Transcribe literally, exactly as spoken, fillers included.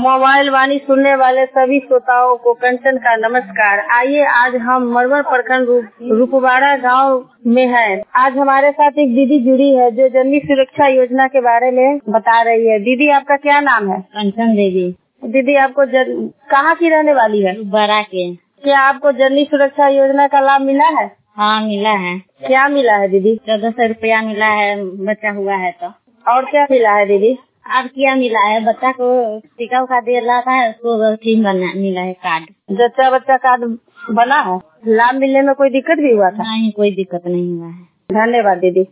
Mobile वाणी सुनने वाले सभी श्रोताओं को कंचन का नमस्कार। आइए आज हम मरवर प्रखंड रूपवाड़ा गांव में हैं। आज हमारे साथ एक दीदी जुड़ी है जो जननी सुरक्षा योजना के बारे में बता रही है। दीदी आपका क्या नाम है? कंचन देवी। दीदी आपको जन... कहाँ की रहने वाली है? बड़ा के। क्या आपको जननी सुरक्षा योजना का लाभ मिला है? हाँ मिला है। क्या मिला है दीदी? चौदह सौ रुपया मिला है, बच्चा हुआ है तो। और क्या मिला है दीदी? अब क्या मिला है, बच्चा को टीका उका दे रहा है, उसको ठीक बना मिला है कार्ड। जच्चा बच्चा कार्ड बना है। लाभ मिलने में कोई दिक्कत भी हुआ था? नहीं, कोई दिक्कत नहीं हुआ है। धन्यवाद दीदी।